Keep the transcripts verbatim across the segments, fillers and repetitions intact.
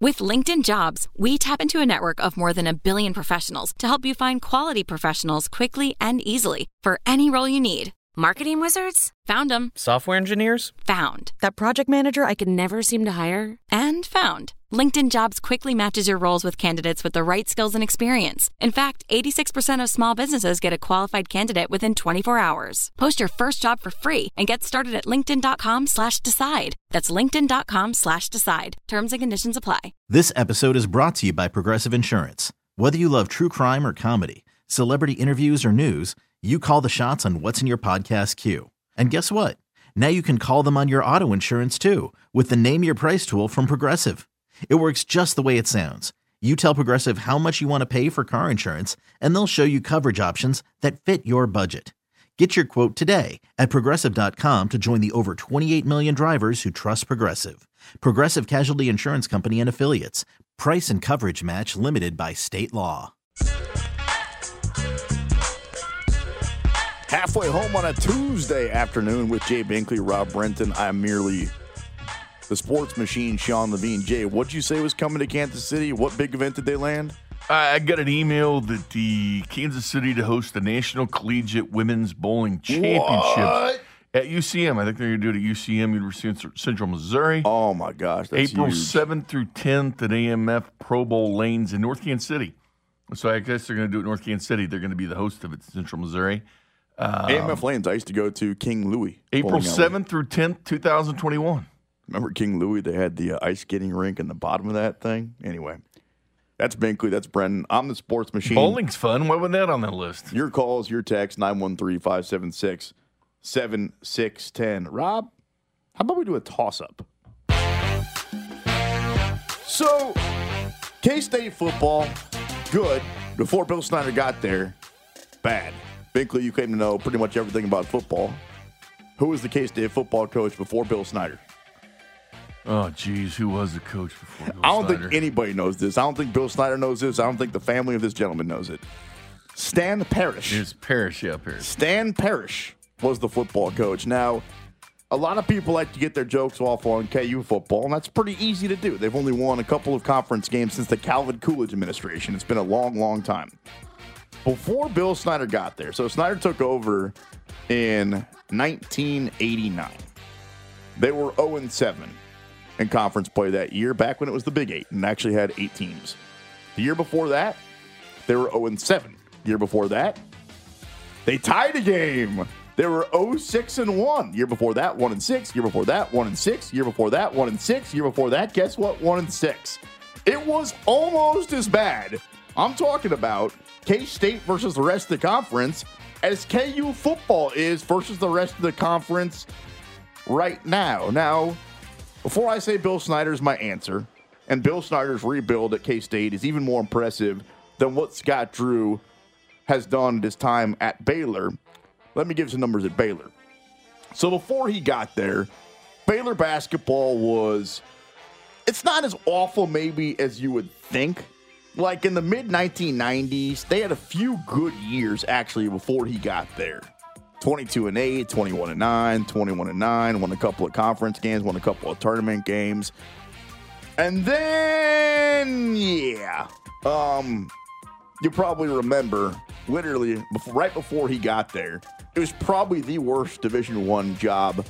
With LinkedIn Jobs, we tap into a network of more than a billion professionals to help you find quality professionals quickly and easily for any role you need. Marketing wizards? Found them. Software engineers? Found. That project manager I could never seem to hire? And found. LinkedIn Jobs quickly matches your roles with candidates with the right skills and experience. In fact, eighty-six percent of small businesses get a qualified candidate within twenty-four hours. Post your first job for free and get started at linkedin.com slash decide. That's linkedin.com slash decide. Terms and conditions apply. This episode is brought to you by Progressive Insurance. Whether you love true crime or comedy, celebrity interviews or news, you call the shots on what's in your podcast queue. And guess what? Now you can call them on your auto insurance too with the Name Your Price tool from Progressive. It works just the way it sounds. You tell Progressive how much you want to pay for car insurance, and they'll show you coverage options that fit your budget. Get your quote today at Progressive dot com to join the over twenty-eight million drivers who trust Progressive. Progressive Casualty Insurance Company and Affiliates. Price and coverage match limited by state law. Halfway home on a Tuesday afternoon with Jay Binkley, Rob Brenton. I'm merely the sports machine, Sean Levine. Jay, what'd you say was coming to Kansas City? What big event did they land? I got an email that the Kansas City to host the National Collegiate Women's Bowling Championships What? at U C M. I think they're going to do it at U C M, University of Central Missouri. Oh, my gosh. That's April huge. seventh through tenth at A M F Pro Bowl Lanes in North Kansas City. So I guess they're going to do it in North Kansas City. They're going to be the host of it, Central Missouri. Um, A M F Lanes, I used to go to King Louis. April seventh through tenth, twenty twenty-one. Remember King Louis? They had the uh, ice skating rink in the bottom of that thing. Anyway, that's Binkley. That's Brendan. I'm the sports machine. Bowling's fun. Why wasn't that on that list? Your calls, your text, nine one three, five seven six, seven six one zero. Rob, how about we do a toss-up? So, K-State football, good. Before Bill Snyder got there, bad. Binkley, you claim to know pretty much everything about football. Who was the K-State football coach before Bill Snyder? Oh, geez. Who was the coach before Bill I don't Snyder? think anybody knows this. I don't think Bill Snyder knows this. I don't think the family of this gentleman knows it. Stan Parrish. It's Parrish, yeah, Parrish. Stan Parrish was the football coach. Now, a lot of people like to get their jokes off on K U football, and that's pretty easy to do. They've only won a couple of conference games since the Calvin Coolidge administration. It's been a long, long time. Before Bill Snyder got there, so Snyder took over in nineteen eighty-nine. They were oh and seven in conference play that year, back when it was the Big Eight and actually had eight teams. The year before that, they were oh and seven. The year before that, they tied a game. They were oh six and one. Year before that, one and six. Year before that, one and six. Year before that, one and six. Year before that, guess what? one and six. It was almost as bad. I'm talking about K-State versus the rest of the conference as K U football is versus the rest of the conference right now. Now, before I say Bill Snyder's my answer, and Bill Snyder's rebuild at K-State is even more impressive than what Scott Drew has done this time at Baylor, let me give some numbers at Baylor. So before he got there, Baylor basketball was, it's not as awful maybe as you would think. Like in the mid nineteen nineties, they had a few good years actually before he got there. twenty-two and eight, twenty-one and nine, twenty-one and nine, won a couple of conference games, won a couple of tournament games. And then, yeah, um, you probably remember, literally, before, right before he got there, it was probably the worst Division One job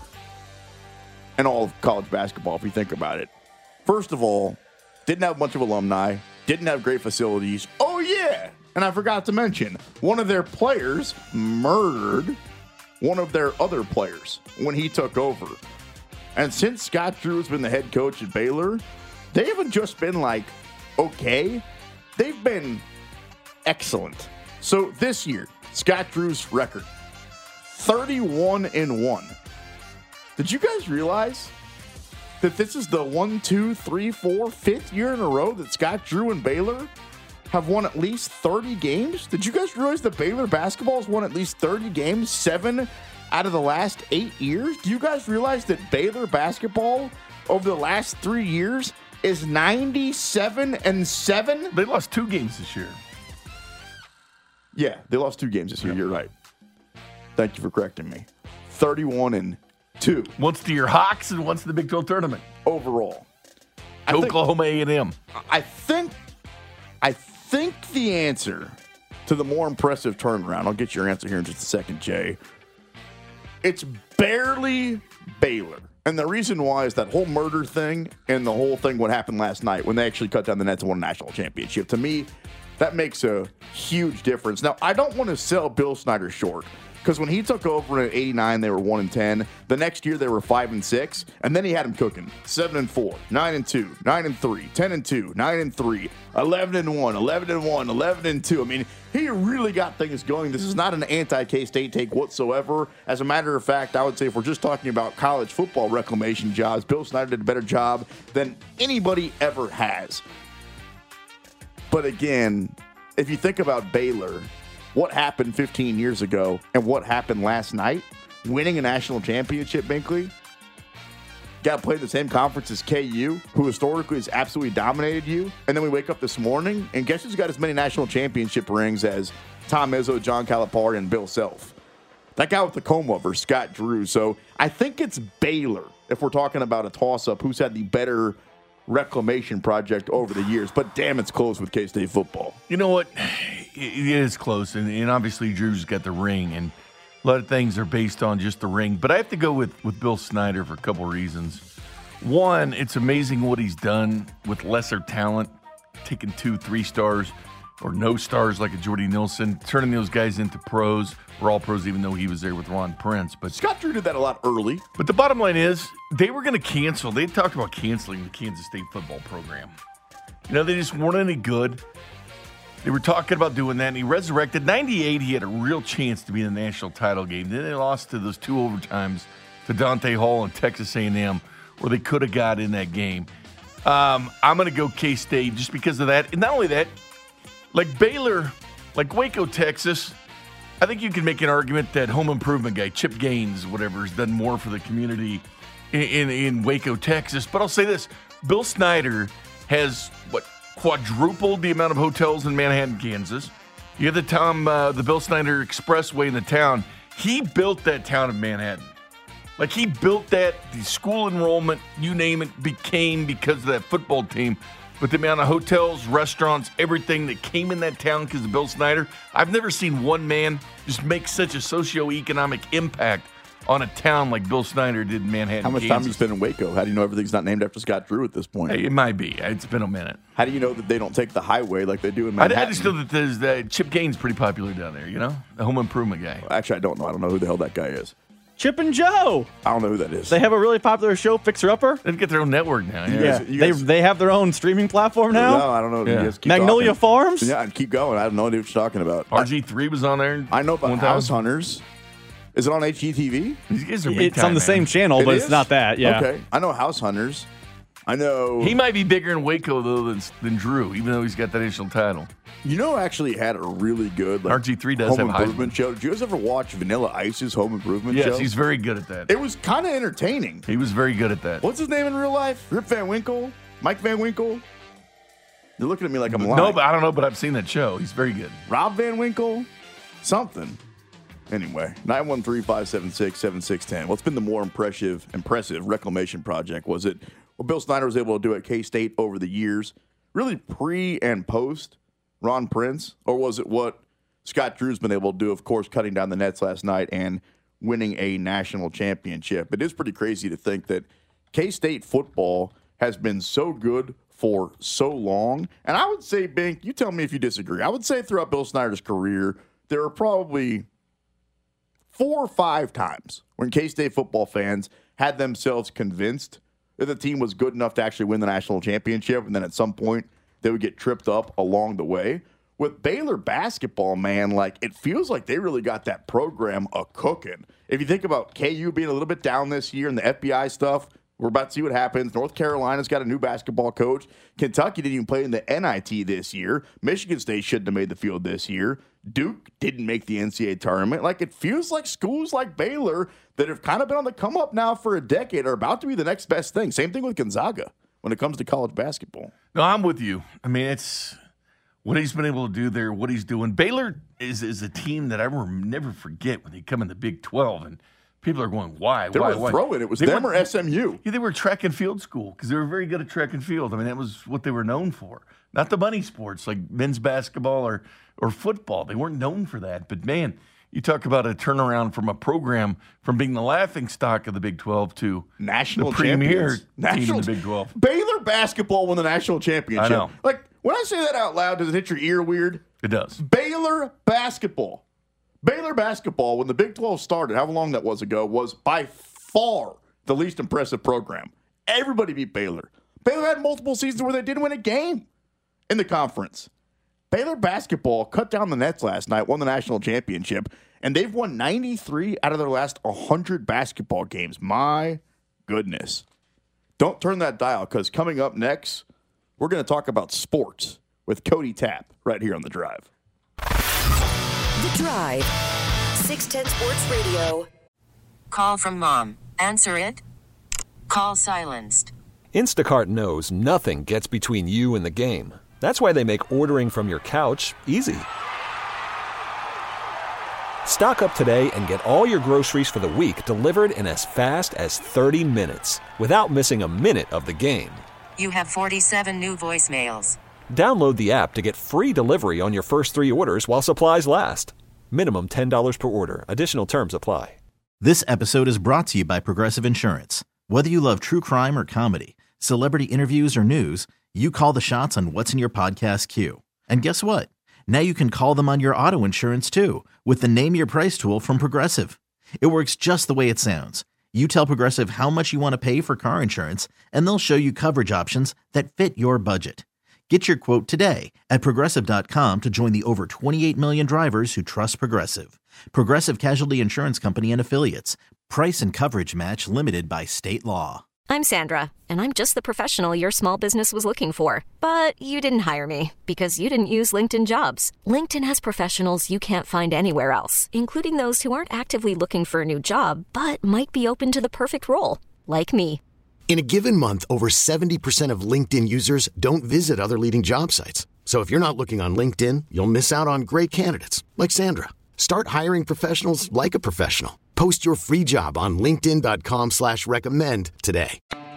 in all of college basketball, if you think about it. First of all, didn't have a bunch of alumni, didn't have great facilities. Oh, yeah, and I forgot to mention, one of their players murdered one of their other players when he took over. And since Scott Drew has been the head coach at Baylor, they haven't just been like, okay, they've been excellent. So this year, Scott Drew's record, thirty-one and one. Did you guys realize that this is the one, two, three, four, fifth year in a row that Scott Drew and Baylor have won at least thirty games? Did you guys realize that Baylor basketball has won at least thirty games, seven out of the last eight years? Do you guys realize that Baylor basketball over the last three years is ninety-seven and seven? They lost two games this year. Yeah, they lost two games this year. You're right. Thank you for correcting me. thirty-one and two. Once to your Hawks and once to the Big twelve tournament. Overall. to Oklahoma A and M. I think, I think the answer to the more impressive turnaround, I'll get your answer here in just a second, Jay. It's barely Baylor. And the reason why is that whole murder thing and the whole thing what happened last night when they actually cut down the nets and won a national championship. To me, that makes a huge difference. Now, I don't want to sell Bill Snyder short. Because when he took over in eighty-nine, they were one and ten. The next year, they were five and six, and then he had them cooking seven and four, nine and two, nine and three, ten and two, nine and three, eleven and one, eleven and one, eleven and two. I mean, he really got things going. This is not an anti-K-State take whatsoever. As a matter of fact, I would say if we're just talking about college football reclamation jobs, Bill Snyder did a better job than anybody ever has. But again, if you think about Baylor, what happened fifteen years ago and what happened last night, winning a national championship, Binkley, got to play in the same conference as K U, who historically has absolutely dominated you. And then we wake up this morning, and guess who's got as many national championship rings as Tom Izzo, John Calipari, and Bill Self? That guy with the comb-over, Scott Drew. So I think it's Baylor, if we're talking about a toss-up, who's had the better reclamation project over the years. But damn, it's close with K-State football. You know what? It is close, and, and obviously Drew's got the ring, and a lot of things are based on just the ring. But I have to go with, with Bill Snyder for a couple reasons. One, it's amazing what he's done with lesser talent, taking two, three stars or no stars like a Jordy Nelson, turning those guys into pros. We're all pros, even though he was there with Ron Prince. But Scott Drew did that a lot early. But the bottom line is, they were going to cancel. They talked about canceling the Kansas State football program. You know, they just weren't any good. They were talking about doing that, and he resurrected. ninety-eight, he had a real chance to be in the national title game. Then they lost to those two overtimes to Dante Hall and Texas A and M, where they could have got in that game. Um, I'm going to go K-State just because of that. And not only that, like Baylor, like Waco, Texas, I think you can make an argument that home improvement guy, Chip Gaines, whatever, has done more for the community in, in, in Waco, Texas. But I'll say this, Bill Snyder has, what, quadrupled the amount of hotels in Manhattan, Kansas. You have the Tom, uh, the Bill Snyder Expressway in the town. He built that town of Manhattan. Like, he built that, the school enrollment, you name it, became because of that football team. But the amount of hotels, restaurants, everything that came in that town because of Bill Snyder, I've never seen one man just make such a socioeconomic impact on a town like Bill Snyder did in Manhattan, How much Kansas. time have you spent in Waco? How do you know everything's not named after Scott Drew at this point? Hey, it might be. It's been a minute. How do you know that they don't take the highway like they do in I, Manhattan? I just know that there's uh, Chip Gaines pretty popular down there, you know? The home improvement guy. Actually, I don't know. I don't know who the hell that guy is. Chip and Joe. I don't know who that is. They have a really popular show, Fixer Upper. They've got their own network now. Yeah. Yeah, guys- you they guys- they have their own streaming platform now. No, I don't know. You Yeah. guys keep Magnolia talking. Farms. Yeah, and keep going. I have no idea what you're talking about. R G three was on there. I, I know about one time. House Hunters. Is it on H G T V? These guys are big It's time, on the man. same channel, It but is? it's not that. Yeah. Okay. I know House Hunters. I know. He might be bigger in Waco, though, than, than Drew, even though he's got that national title. You know, actually had a really good like, R G three does home have improvement show. Did you guys ever watch Vanilla Ice's home improvement show? Yes, he's very good at that. It was kind of entertaining. He was very good at that. What's his name in real life? Rip Van Winkle? Mike Van Winkle? You're looking at me like I'm lying. No, but I don't know, but I've seen that show. He's very good. Rob Van Winkle? Something. Anyway, nine one three, five seven six, seven six one zero. What's been the more impressive impressive reclamation project? Was it what Bill Snyder was able to do at K-State over the years, really pre and post Ron Prince? Or was it what Scott Drew's been able to do, of course, cutting down the nets last night and winning a national championship? It is pretty crazy to think that K-State football has been so good for so long. And I would say, Bink, you tell me if you disagree. I would say throughout Bill Snyder's career, there are probably four or five times when K-State football fans had themselves convinced that the team was good enough to actually win the national championship, and then at some point they would get tripped up along the way. With Baylor basketball, man, like it feels like they really got that program a cooking. If you think about K U being a little bit down this year and the F B I stuff, we're about to see what happens. North Carolina's got a new basketball coach. Kentucky didn't even play in the N I T this year. Michigan State shouldn't have made the field this year. Duke didn't make the N C double A tournament. Like, it feels like schools like Baylor that have kind of been on the come up now for a decade are about to be the next best thing. Same thing with Gonzaga when it comes to college basketball. No, I'm with you. I mean, it's what he's been able to do there, what he's doing. Baylor is, is a team that I will never forget when they come in the Big twelve and People are going, why? They why? were why? throwing. It was They them were- or S M U. Yeah, they were a track and field school because they were very good at track and field. I mean, that was what they were known for. Not the money sports like men's basketball or, or football. They weren't known for that. But, man, you talk about a turnaround from a program from being the laughingstock of the Big twelve to National the premier champions. team National in the Big twelve. Baylor basketball won the national championship. I know. Like, when I say that out loud, does it hit your ear weird? It does. Baylor basketball. Baylor basketball, when the Big twelve started, however long that was ago, was by far the least impressive program. Everybody beat Baylor. Baylor had multiple seasons where they didn't win a game in the conference. Baylor basketball cut down the nets last night, won the national championship, and they've won ninety-three out of their last one hundred basketball games. My goodness. Don't turn that dial, because coming up next, we're going to talk about sports with Cody Tapp right here on The Drive. The Drive. six ten Sports Radio. Call from mom. Answer it. Call silenced. Instacart knows nothing gets between you and the game. That's why they make ordering from your couch easy. Stock up today and get all your groceries for the week delivered in as fast as thirty minutes without missing a minute of the game. You have forty-seven new voicemails. Download the app to get free delivery on your first three orders while supplies last. Minimum ten dollars per order. Additional terms apply. This episode is brought to you by Progressive Insurance. Whether you love true crime or comedy, celebrity interviews or news, you call the shots on what's in your podcast queue. And guess what? Now you can call them on your auto insurance too with the Name Your Price tool from Progressive. It works just the way it sounds. You tell Progressive how much you want to pay for car insurance, and they'll show you coverage options that fit your budget. Get your quote today at Progressive dot com to join the over twenty-eight million drivers who trust Progressive. Progressive Casualty Insurance Company and Affiliates. Price and coverage match limited by state law. I'm Sandra, and I'm just the professional your small business was looking for. But you didn't hire me because you didn't use LinkedIn Jobs. LinkedIn has professionals you can't find anywhere else, including those who aren't actively looking for a new job, but might be open to the perfect role, like me. In a given month, over seventy percent of LinkedIn users don't visit other leading job sites. So if you're not looking on LinkedIn, you'll miss out on great candidates like Sandra. Start hiring professionals like a professional. Post your free job on linkedin dot com slash recommend today.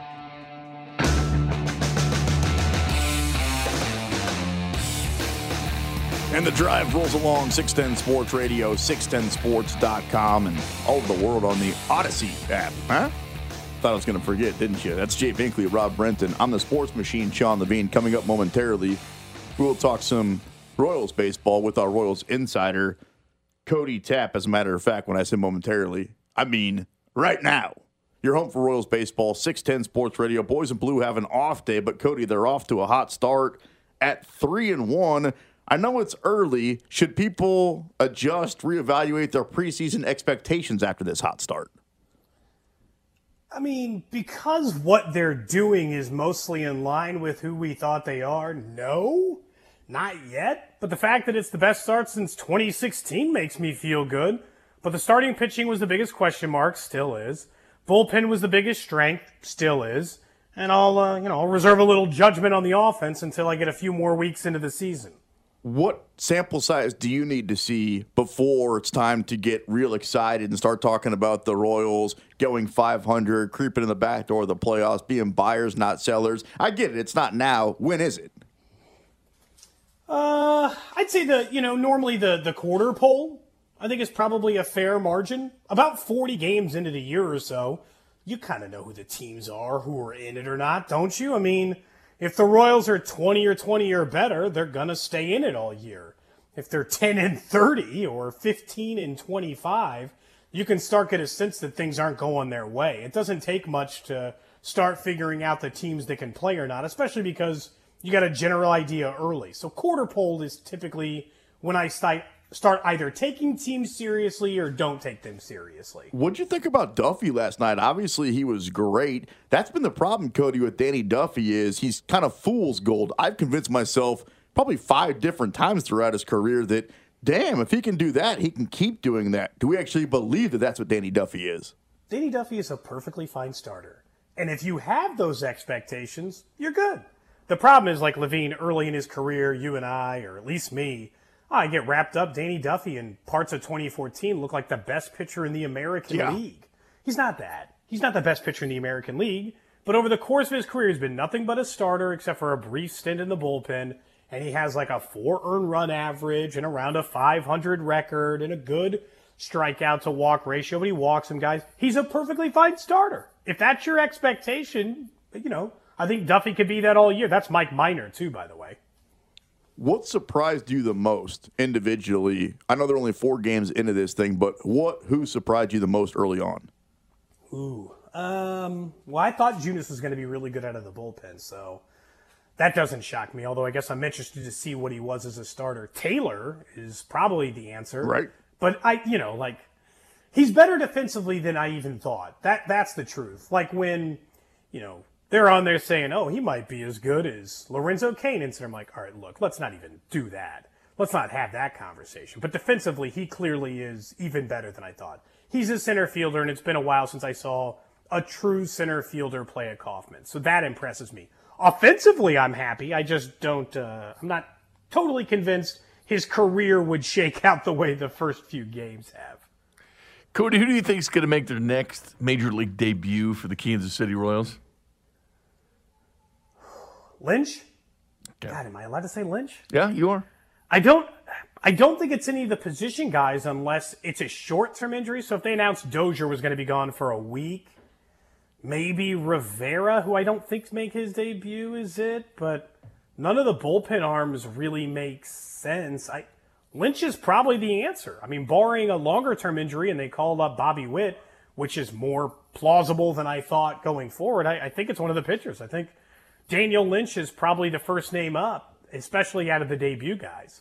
And The Drive rolls along, six ten Sports Radio, six ten sports dot com, and all over the world on the Odyssey app. Huh? Thought I was going to forget, didn't you? That's Jay Binkley, Rob Brenton. I'm the sports machine, Sean Levine. Coming up momentarily, we will talk some Royals baseball with our Royals insider, Cody Tapp. As a matter of fact, when I say momentarily, I mean right now. You're home for Royals baseball, six ten Sports Radio. Boys in Blue have an off day, but Cody, they're off to a hot start at three and one. I know it's early. Should people adjust, reevaluate their preseason expectations after this hot start? I mean, because what they're doing is mostly in line with who we thought they are, no, not yet. But the fact that it's the best start since twenty sixteen makes me feel good. But the starting pitching was the biggest question mark, still is. Bullpen was the biggest strength, still is. And I'll, uh, you know, I'll reserve a little judgment on the offense until I get a few more weeks into the season. What sample size do you need to see before it's time to get real excited and start talking about the Royals going five hundred, creeping in the back door of the playoffs, being buyers, not sellers? I get it. It's not now. When is it? Uh, I'd say the, you know, normally the, the quarter poll, I think is probably a fair margin. About forty games into the year or so, you kind of know who the teams are, who are in it or not, don't you? I mean, if the Royals are twenty or twenty or better, they're going to stay in it all year. If they're ten and thirty or fifteen and twenty-five, you can start get a sense that things aren't going their way. It doesn't take much to start figuring out the teams that can play or not, especially because you got a general idea early. So quarter poll is typically when I start start either taking teams seriously or don't take them seriously. What'd you think about Duffy last night? Obviously, he was great. That's been the problem, Cody, with Danny Duffy is he's kind of fool's gold. I've convinced myself probably five different times throughout his career that, damn, if he can do that, he can keep doing that. Do we actually believe that that's what Danny Duffy is? Danny Duffy is a perfectly fine starter. And if you have those expectations, you're good. The problem is, like Levine, early in his career, you and I, or at least me, I get wrapped up. Danny Duffy in parts of twenty fourteen looked like the best pitcher in the American Yeah. League. He's not that. He's not the best pitcher in the American League, but over the course of his career, he's been nothing but a starter except for a brief stint in the bullpen, and he has like a four earned run average and around a five hundred record and a good strikeout to walk ratio, but he walks some guys. He's a perfectly fine starter. If that's your expectation, you know, I think Duffy could be that all year. That's Mike Minor, too, by the way. What surprised you the most individually? I know there are only four games into this thing, but what, who surprised you the most early on? Ooh, um, well, I thought Junis was going to be really good out of the bullpen, so that doesn't shock me, although I guess I'm interested to see what he was as a starter. Taylor is probably the answer. Right. But, I, you know, like, he's better defensively than I even thought. That That's the truth. Like when, you know, they're on there saying, oh, he might be as good as Lorenzo Cain. And so I'm like, all right, look, let's not even do that. Let's not have that conversation. But defensively, he clearly is even better than I thought. He's a center fielder, and it's been a while since I saw a true center fielder play at Kauffman. So that impresses me. Offensively, I'm happy. I just don't, uh, I'm not totally convinced his career would shake out the way the first few games have. Cody, who do you think is going to make their next Major League debut for the Kansas City Royals? Lynch? Okay. God, am I allowed to say Lynch? Yeah, you are. I don't I don't think it's any of the position guys unless it's a short-term injury. So if they announced Dozier was going to be gone for a week, maybe Rivera, who I don't think make his debut, is it? But none of the bullpen arms really make sense. I Lynch is probably the answer. I mean, barring a longer-term injury and they call up Bobby Witt, which is more plausible than I thought going forward, I, I think it's one of the pitchers. I think Daniel Lynch is probably the first name up, especially out of the debut guys.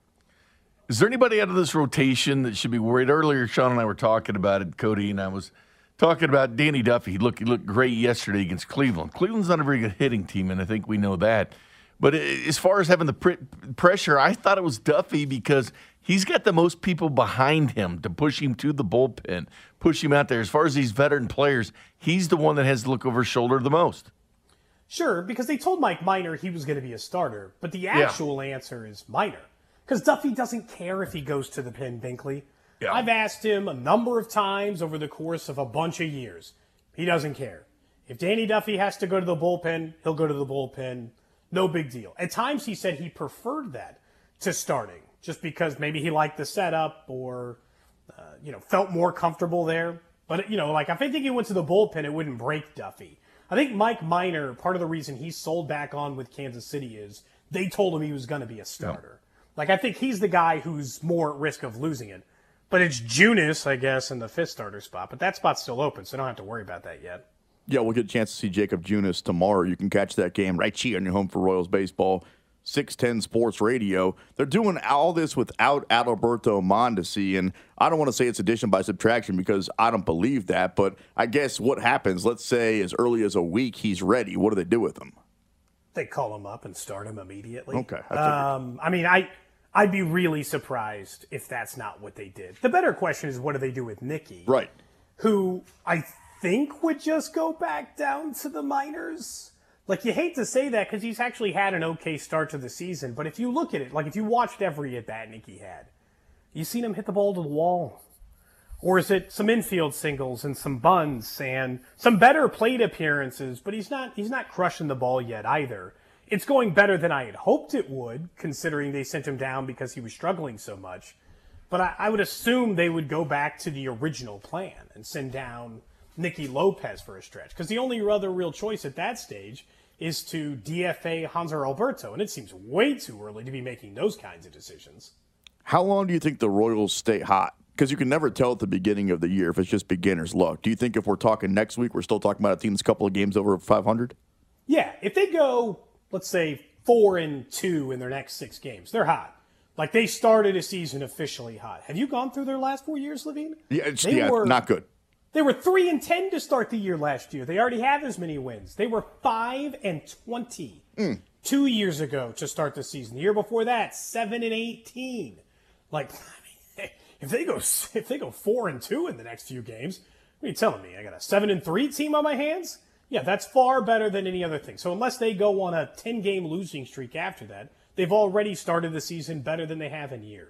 Is there anybody out of this rotation that should be worried? Earlier, Sean and I were talking about it, Cody, and I was talking about Danny Duffy. He looked, he looked great yesterday against Cleveland. Cleveland's not a very good hitting team, and I think we know that. But as far as having the pr- pressure, I thought it was Duffy because he's got the most people behind him to push him to the bullpen, push him out there. As far as these veteran players, he's the one that has to look over his shoulder the most. Sure, because they told Mike Minor he was going to be a starter, but the actual yeah. answer is Minor. Because Duffy doesn't care if he goes to the pen, Binkley. Yeah. I've asked him a number of times over the course of a bunch of years. He doesn't care. If Danny Duffy has to go to the bullpen, he'll go to the bullpen. No big deal. At times he said he preferred that to starting, just because maybe he liked the setup or, uh, you know, felt more comfortable there. But, you know, like if I think he went to the bullpen, it wouldn't break Duffy. I think Mike Minor, part of the reason he sold back on with Kansas City is they told him he was going to be a starter. Yeah. Like, I think he's the guy who's more at risk of losing it. But it's Junis, I guess, in the fifth starter spot. But that spot's still open, so I don't have to worry about that yet. Yeah, we'll get a chance to see Jacob Junis tomorrow. You can catch that game right here on your home for Royals baseball, six ten Sports Radio. They're doing all this without Adalberto Mondesi, and I don't want to say it's addition by subtraction because I don't believe that, but I guess what happens, let's say as early as a week he's ready, what do they do with him? They call him up and start him immediately. Okay. I, um, I mean, I, I'd be really surprised if that's not what they did. The better question is what do they do with Nicky? Right. Who I think would just go back down to the minors. Like, you hate to say that because he's actually had an okay start to the season, but if you look at it, like if you watched every at-bat Nicky had, you seen him hit the ball to the wall. Or is it some infield singles and some bunts and some better plate appearances, but he's not he's not crushing the ball yet either. It's going better than I had hoped it would, considering they sent him down because he was struggling so much. But I, I would assume they would go back to the original plan and send down Nicky Lopez for a stretch, because the only other real choice at that stage is to D F A Hanser Alberto, and it seems way too early to be making those kinds of decisions. How long do you think the Royals stay hot? Because you can never tell at the beginning of the year if it's just beginner's luck. Do you think if we're talking next week, we're still talking about a team that's a couple of games over five hundred? Yeah, if they go, let's say, four and two in their next six games, they're hot. Like, they started a season officially hot. Have you gone through their last four years, Levine? Yeah, it's, yeah were, not good. They were three and ten to start the year last year. They already have as many wins. They were five and twenty mm. two years ago to start the season. The year before that, seven and eighteen. Like, I mean, if they go if they go four and two in the next few games, what are you telling me? I got a seven and three team on my hands? Yeah, that's far better than any other thing. So unless they go on a ten game losing streak after that, they've already started the season better than they have in years.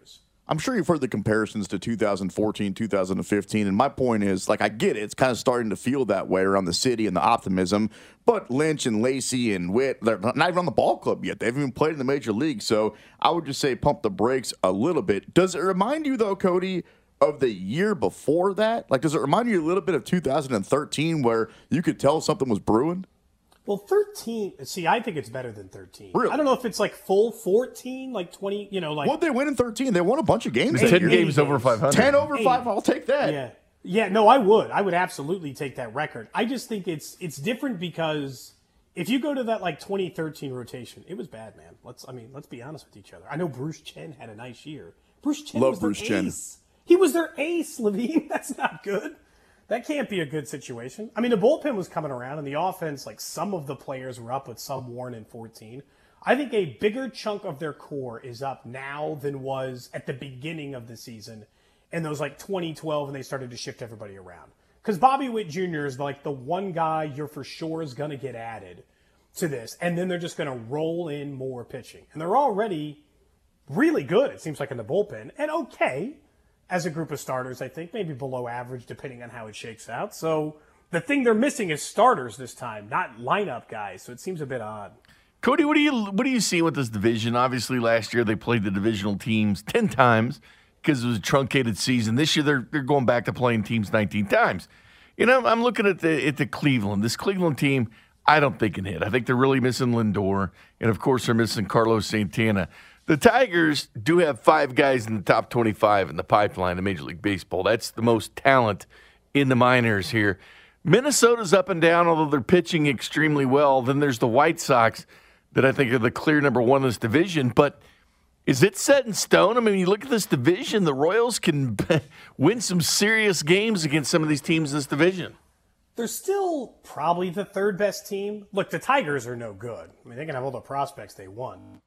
I'm sure you've heard the comparisons to two thousand fourteen, two thousand fifteen, and my point is, like, I get it. It's kind of starting to feel that way around the city and the optimism, but Lynch and Lacey and Witt, they're not even on the ball club yet. They haven't even played in the major league, so I would just say pump the brakes a little bit. Does it remind you, though, Cody, of the year before that? Like, does it remind you a little bit of two thousand thirteen where you could tell something was brewing? Well, thirteen, see, I think it's better than thirteen. Really? I don't know if it's like full fourteen, like twenty, you know, like. What did they win in thirteen? They won a bunch of games. ten that year. games over five hundred. ten over five, I'll take that. Yeah. Yeah, no, I would. I would absolutely take that record. I just think it's it's different because if you go to that like twenty thirteen rotation, it was bad, man. Let's I mean, let's be honest with each other. I know Bruce Chen had a nice year. Bruce Chen Love was their Bruce Chen. ace. He was their ace, Levine. That's not good. That can't be a good situation. I mean, the bullpen was coming around, and the offense, like some of the players were up with some worn in fourteen. I think a bigger chunk of their core is up now than was at the beginning of the season in those like twenty twelve, and they started to shift everybody around. Because Bobby Witt Junior is like the one guy you're for sure is going to get added to this, and then they're just going to roll in more pitching. And they're already really good, it seems like, in the bullpen, and okay as a group of starters, I think, maybe below average depending on how it shakes out. So the thing they're missing is starters this time, not lineup guys. So it seems a bit odd. Cody, what do you what do you see with this division? Obviously, last year they played the divisional teams ten times because it was a truncated season. This year they're they're going back to playing teams nineteen times. You know, I'm looking at the at the Cleveland. This Cleveland team, I don't think can hit. I think they're really missing Lindor, and of course they're missing Carlos Santana. The Tigers do have five guys in the top twenty-five in the pipeline of Major League Baseball. That's the most talent in the minors here. Minnesota's up and down, although they're pitching extremely well. Then there's the White Sox that I think are the clear number one in this division. But is it set in stone? I mean, you look at this division, the Royals can win some serious games against some of these teams in this division. They're still probably the third best team. Look, the Tigers are no good. I mean, they can have all the prospects they won.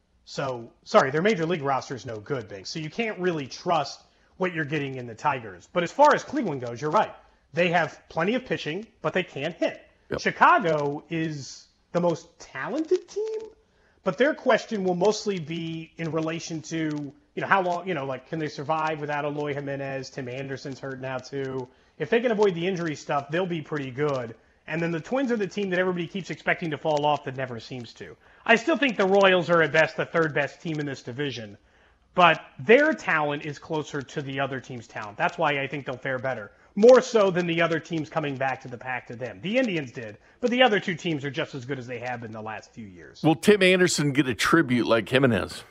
So, sorry, their major league roster is no good, Big. So you can't really trust what you're getting in the Tigers. But as far as Cleveland goes, you're right. They have plenty of pitching, but they can't hit. Yep. Chicago is the most talented team, but their question will mostly be in relation to, you know, how long, you know, like, can they survive without Eloy Jimenez? Tim Anderson's hurt now, too. If they can avoid the injury stuff, they'll be pretty good. And then the Twins are the team that everybody keeps expecting to fall off that never seems to. I still think the Royals are at best the third best team in this division, but their talent is closer to the other team's talent. That's why I think they'll fare better, more so than the other teams coming back to the pack to them. The Indians did, but the other two teams are just as good as they have been the last few years. Will Tim Anderson get a tribute like Jimenez?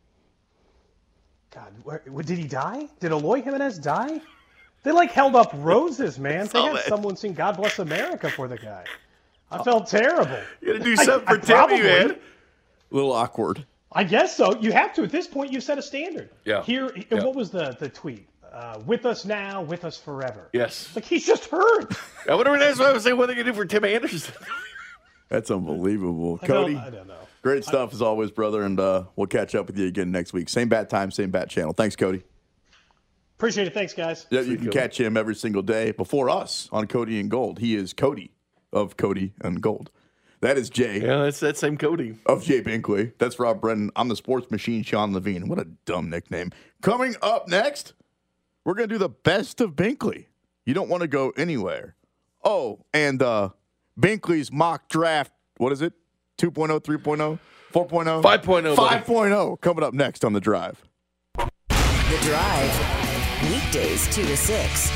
God, where, did he die? Did Eloy Jimenez die? They, like, held up roses, man. They had someone sing God Bless America for the guy. I felt terrible. You got to do something I, for I Timmy, man. A little awkward. I guess so. You have to. At this point, you set a standard. Yeah. Here, yeah. What was the, the tweet? Uh, with us now, with us forever. Yes. Like, he's just hurt. I wonder that's what I was saying. What are they going to do for Tim Anderson? That's unbelievable. I Cody, don't, I don't know. Great stuff I, as always, brother, and uh, we'll catch up with you again next week. Same bat time, same bat channel. Thanks, Cody. Appreciate it. Thanks, guys. Yeah, you can catch him every single day before us on Cody and Gold. He is Cody of Cody and Gold. That is Jay. Yeah, that's that same Cody. Of Jay Binkley. That's Rob Brennan. I'm the sports machine, Sean Levine. What a dumb nickname. Coming up next, we're going to do the best of Binkley. You don't want to go anywhere. Oh, and uh, Binkley's mock draft, what is it? two point oh, three point oh, four point oh? five point oh. five point oh coming up next on The Drive. The Drive. Weekdays two to six.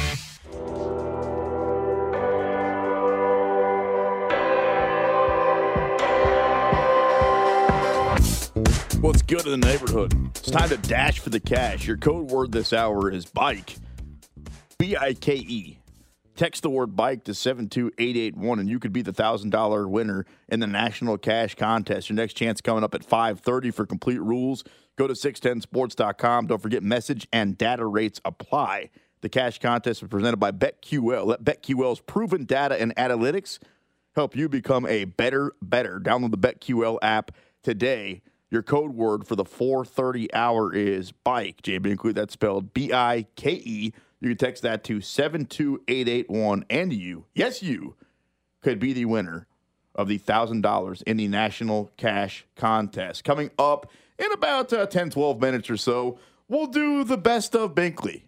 What's good in the neighborhood? It's time to dash for the cash. Your code word this hour is BIKE. B I K E. Text the word BIKE to seven two eight eight one, and you could be the one thousand dollars winner in the National Cash Contest. Your next chance coming up at five thirty. For complete rules, go to six ten sports dot com. Don't forget, message and data rates apply. The cash contest is presented by BetQL. Let BetQL's proven data and analytics help you become a better, better. Download the BetQL app today. Your code word for the four thirty hour is BIKE. J B include that spelled B I K E. You can text that to seven two eight eight one, and you, yes, you, could be the winner of the one thousand dollars in the National Cash Contest. Coming up in about uh, ten, twelve minutes or so, we'll do the best of Binkley.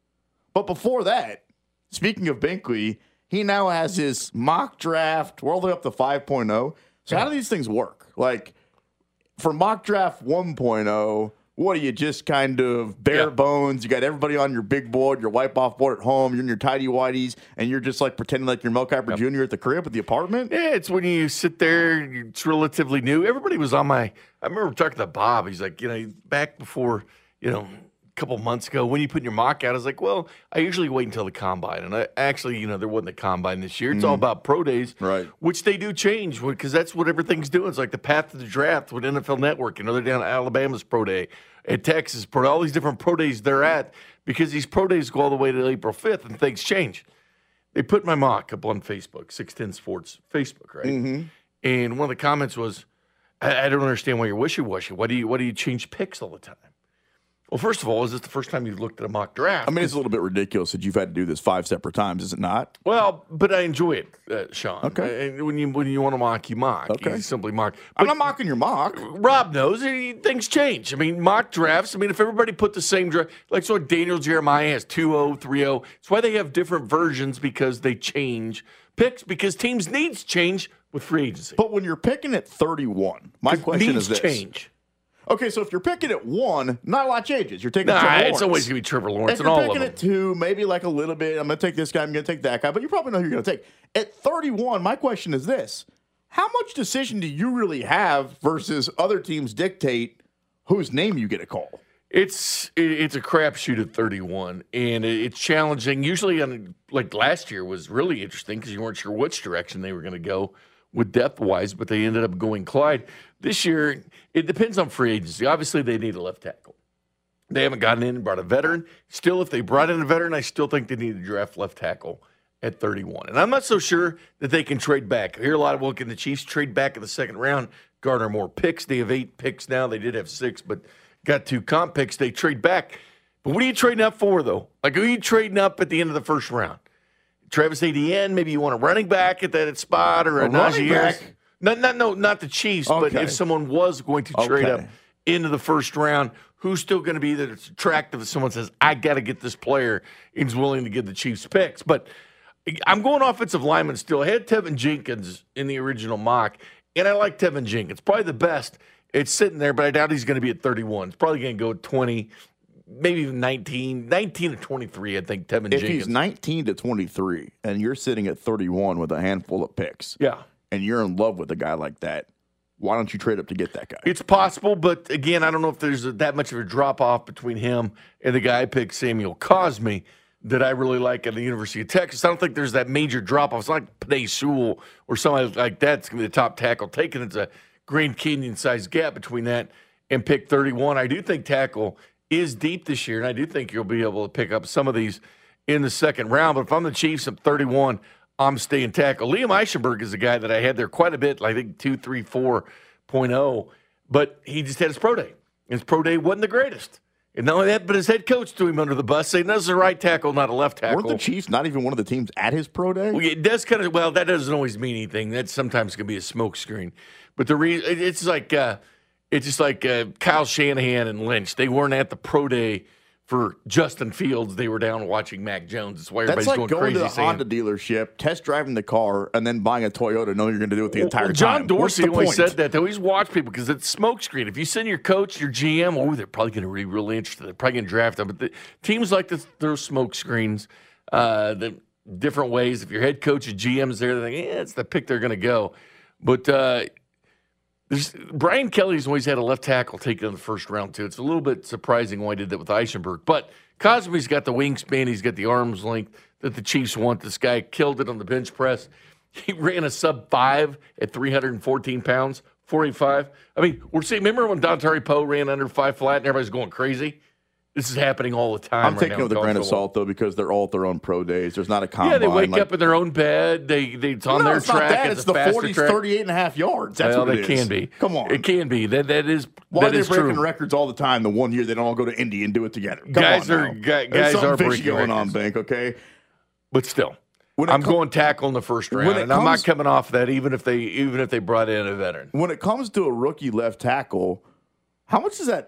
But before that, speaking of Binkley, he now has his mock draft. We're all the way up to five point oh. So how do these things work? Like, for mock draft one point oh, what are you, just kind of bare yeah. bones? You got everybody on your big board, your wipe-off board at home, you're in your tighty-whities, and you're just, like, pretending like you're Mel Kiper yep. Junior at the crib at the apartment? Yeah, it's when you sit there, it's relatively new. Everybody was on my – I remember talking to Bob. He's like, you know, back before, you know – couple months ago, when you put your mock out, I was like, well, I usually wait until the combine. And I actually, you know, there wasn't a combine this year. It's mm-hmm. all about pro days, right? Which they do change because that's what everything's doing. It's like the path to the draft with N F L Network. You know, they're down at Alabama's pro day, at Texas pro, all these different pro days they're at because these pro days go all the way to April fifth and things change. They put my mock up on Facebook, six ten Sports Facebook, right? Mm-hmm. And one of the comments was, I, I don't understand why you're wishy-washy. Why do you, why do you change picks all the time? Well, first of all, is this the first time you've looked at a mock draft? I mean, it's a little bit ridiculous that you've had to do this five separate times, is it not? Well, but I enjoy it, uh, Sean. Okay. And when you when you want to mock, you mock. Okay. You simply mock. But I'm not mocking your mock. Rob knows things change. I mean, mock drafts. I mean, if everybody put the same draft, like so, Daniel Jeremiah has two oh, three oh. It's why they have different versions because they change picks because teams' needs change with free agency. But when you're picking at thirty-one, my question needs is this. change. Okay, so if you're picking at one, not a lot changes. You're taking nah, Trevor Lawrence. It's always going to be Trevor Lawrence if and all of them. If you're picking at two, maybe like a little bit, I'm going to take this guy, I'm going to take that guy, but you probably know who you're going to take. At thirty-one, my question is this. How much decision do you really have versus other teams dictate whose name you get a call? It's it's a crapshoot at thirty-one, and it's challenging. Usually, on, like last year was really interesting because you weren't sure which direction they were going to go with depth-wise, but they ended up going Clyde. This year, it depends on free agency. Obviously, they need a left tackle. They haven't gotten in and brought a veteran. Still, if they brought in a veteran, I still think they need to draft left tackle at thirty-one. And I'm not so sure that they can trade back. I hear a lot of, well, can the Chiefs trade back in the second round, garner more picks? They have eight picks now. They did have six, but got two comp picks. They trade back. But what are you trading up for, though? Like, who are you trading up at the end of the first round? Travis Etienne, maybe you want a running back at that spot or a, a Najee Harris. Not, not, no, not the Chiefs, okay. But if someone was going to trade okay. up into the first round, who's still going to be that it's attractive if someone says, I got to get this player and is willing to give the Chiefs picks? But I'm going offensive lineman still. I had Tevin Jenkins in the original mock, and I like Tevin Jenkins. Probably the best. It's sitting there, but I doubt he's going to be at thirty-one. It's probably going to go twenty, maybe even nineteen. nineteen to twenty-three, I think, Tevin if Jenkins. If he's nineteen to twenty-three and you're sitting at thirty-one with a handful of picks, yeah, and you're in love with a guy like that, why don't you trade up to get that guy? It's possible, but again, I don't know if there's a, that much of a drop-off between him and the guy I picked, Samuel Cosme, that I really like at the University of Texas. I don't think there's that major drop-off. It's not like Penei Sewell or somebody like that. It's going to be the top tackle taken. It's a Grand Canyon-sized gap between that and pick thirty-one. I do think tackle is deep this year, and I do think you'll be able to pick up some of these in the second round. But if I'm the Chiefs at thirty-one, I'm staying tackle. Liam Eichenberg is a guy that I had there quite a bit, I think two, three, four point oh, but he just had his pro day. His pro day wasn't the greatest. And not only that, but his head coach threw him under the bus, saying that's a right tackle, not a left tackle. Weren't the Chiefs not even one of the teams at his pro day? Well, it does kind of, well, that doesn't always mean anything. That sometimes can be a smokescreen. But the re- it's like uh, it's just like uh, Kyle Shanahan and Lynch. They weren't at the pro day for Justin Fields. They were down watching Mac Jones. That's why everybody's That's like going, going crazy. to the saying, Honda dealership, test driving the car, and then buying a Toyota, knowing you're going to do it the entire well, John time. Dorsey always said that. They always watch people because it's smokescreen. If you send your coach, your G M, oh, they're probably going to be really interested. They're probably going to draft them. But the teams like to throw smoke screens uh, the different ways. If your head coach, your G M's there, they think, yeah, it's the pick they're going to go. But uh, there's, Brian Kelly's always had a left tackle taken in the first round, too. It's a little bit surprising why he did that with Eichenberg. But Cosme's got the wingspan. He's got the arms length that the Chiefs want. This guy killed it on the bench press. He ran a sub five at three hundred fourteen pounds, four eighty-five. I mean, we're seeing, remember when Dontari Poe ran under five flat and everybody's going crazy? This is happening all the time. I'm right taking now it with a grain of salt, though, because they're all at their own pro days. There's not a combine. Yeah, they wake like, up in their own bed. They, they It's on no, their it's track. Not that. It's, it's a the forties, track. thirty-eight and a half yards. That's well, what it, it can be. Come on. It can be. That That is Why that are they is breaking true. records all the time? The one year they don't all go to Indy and do it together. Come guys on are now. guys There's are fishy breaking going records. on, Bank, okay? But still. When I'm com- going tackle in the first round, and comes, I'm not coming off that even if they even if they brought in a veteran. When it comes to a rookie left tackle, how much does that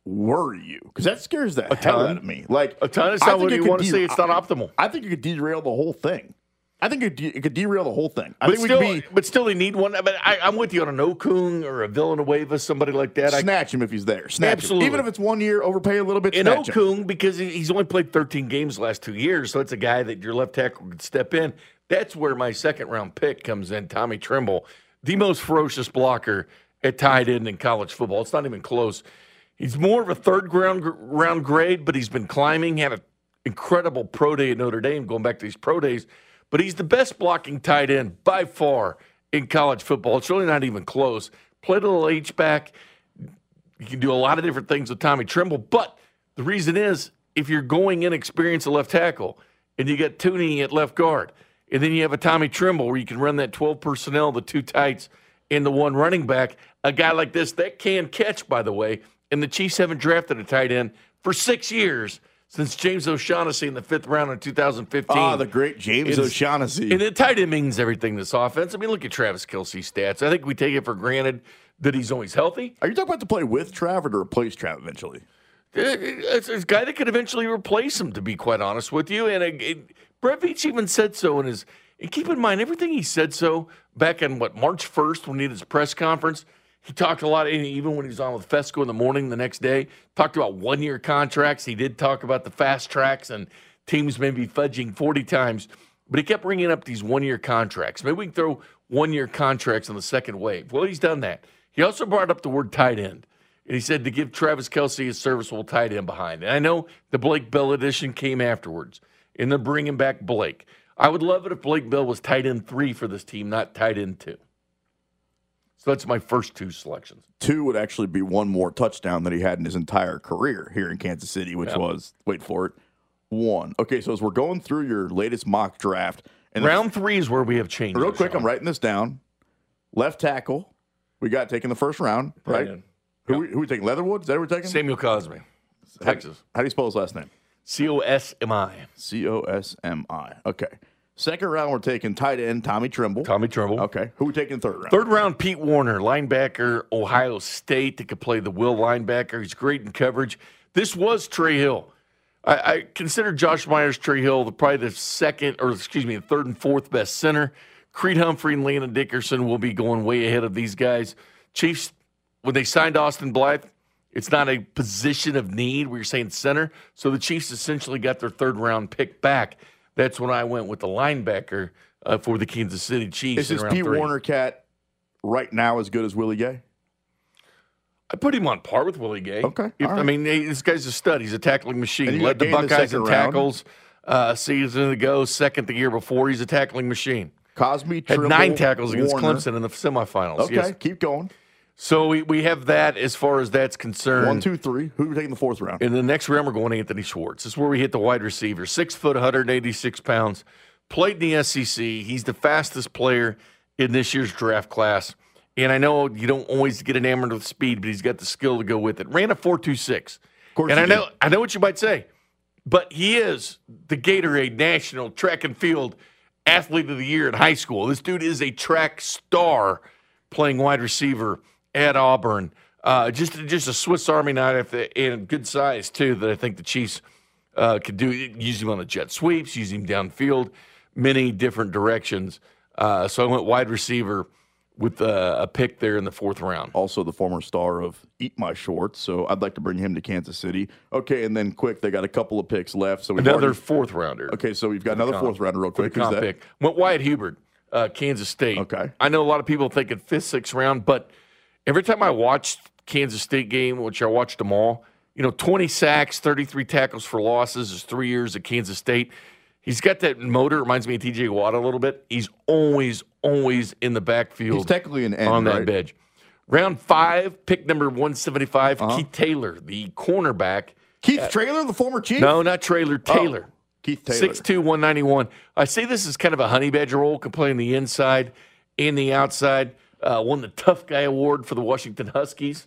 worry you? Because that scares the A hell ton. out of me. Like A ton. It's I not think what it you could want to de- say. It's not optimal. I think it could derail the whole thing. I think it, de- it could derail the whole thing. I But think still, we could be but still, they need one. But I, I'm with you on an Okung or a Villanueva, somebody like that. I, snatch him if he's there. Snatch Absolutely. him. Even if it's one year, overpay a little bit. And Snatch him. Okung, because he- he's only played thirteen games the last two years, so it's a guy that your left tackle could step in. That's where my second round pick comes in, Tommy Trimble, the most ferocious blocker at tight end in college football. It's not even close. He's more of a third round, round grade, but he's been climbing, had an incredible pro day at Notre Dame, going back to these pro days. But he's the best blocking tight end by far in college football. It's really not even close. Played a little H-back. You can do a lot of different things with Tommy Trimble. But the reason is, if you're going inexperienced at left tackle and you got Tooney at left guard, and then you have a Tommy Trimble where you can run that twelve personnel, the two tights, and the one running back, a guy like this that can catch, by the way, and the Chiefs haven't drafted a tight end for six years since James O'Shaughnessy in the fifth round in two thousand fifteen. Ah, the great James It's- O'Shaughnessy. And the tight end means everything this offense. I mean, look at Travis Kelce's stats. I think we take it for granted that he's always healthy. Are you talking about to play with Trav or to replace Trav eventually? It's a guy that could eventually replace him, to be quite honest with you. And it, it, Brett Veach even said so in his. And keep in mind, everything he said so back on, what, March first when he had his press conference, he talked a lot, and even when he was on with Fesco in the morning the next day, talked about one-year contracts. He did talk about the fast tracks and teams maybe fudging forty times, but he kept bringing up these one-year contracts. Maybe we can throw one-year contracts on the second wave. Well, he's done that. He also brought up the word tight end, and he said to give Travis Kelce a serviceable tight end behind. And I know the Blake Bell edition came afterwards, and they're bringing back Blake. I would love it if Blake Bell was tight end three for this team, not tight end two. So that's my first two selections. Two would actually be one more touchdown that he had in his entire career here in Kansas City, which Yeah. was, wait for it, one. Okay, so as we're going through your latest mock draft. and Round three is where we have changed. Real quick, I'm writing this down. Left tackle, we got taken the first round, right? Right. Who, we, who we taking? Leatherwood? Is that who we're taking? Samuel Cosme, Texas. How do you spell his last name? C O S M I. C O S M I. Okay. Second round, we're taking tight end Tommy Trimble. Tommy Trimble. Okay. Who we taking third round? Third round, Pete Warner, linebacker, Ohio State, that could play the will linebacker. He's great in coverage. This was Trey Hill. I, I consider Josh Myers, Trey Hill, the, probably the second, or excuse me, the third and fourth best center. Creed Humphrey and Landon Dickerson will be going way ahead of these guys. Chiefs, when they signed Austin Blythe, it's not a position of need where you're saying center. So the Chiefs essentially got their third round pick back. That's when I went with the linebacker uh, for the Kansas City Chiefs. Is this in round Pete three. Warner cat right now as good as Willie Gay? I put him on par with Willie Gay. Okay, If, all right. I mean, he- this guy's a stud. He's a tackling And machine. you Led got the Gay in the Buckeyes second in round. tackles uh, season ago, second the year before. He's a tackling machine. Cosme, Had Trimble, nine tackles against Warner. Clemson in the semifinals. Okay, Yes. keep going. So we, we have that as far as that's concerned. One, two, three. Who are we taking the fourth round? In the next round, we're going to Anthony Schwartz. This is where we hit the wide receiver. Six foot, one hundred eighty-six pounds. Played in the S E C. He's the fastest player in this year's draft class. And I know you don't always get enamored with speed, but he's got the skill to go with it. Ran a four two six. Of course And he I know did. I know what you might say, but he is the Gatorade National Track and Field Athlete of the Year in high school. This dude is a track star playing wide receiver at Auburn. Uh, just just a Swiss Army knife and good size, too, that I think the Chiefs uh, could do. Use him on the jet sweeps, use him downfield, many different directions. Uh, so I went wide receiver with uh, a pick there in the fourth round. Also the former star of Eat My Shorts, so I'd like to bring him to Kansas City. Okay, and then quick, they got a couple of picks left. So we've Another already- fourth rounder. Okay, so we've got For the another comp. fourth rounder real For the quick. Who's comp that? pick. Went Wyatt Hubert, uh, Kansas State. Okay. I know a lot of people think at fifth, sixth round, but every time I watched Kansas State game, which I watched them all, you know, twenty sacks, thirty-three tackles for losses, is three years at Kansas State. He's got that motor. Reminds me of T J Watt a little bit. He's always, always in the backfield. He's technically an end, on that right? bench. Round five, pick number one seventy-five, Uh-huh. Keith Taylor, the cornerback. Keith Traylor, the former Chief? No, not Traylor, Taylor. Oh, Keith Taylor. six two, one ninety-one. I say this is kind of a honey badger role, can play on the inside and the outside. Uh, won the Tough Guy Award for the Washington Huskies,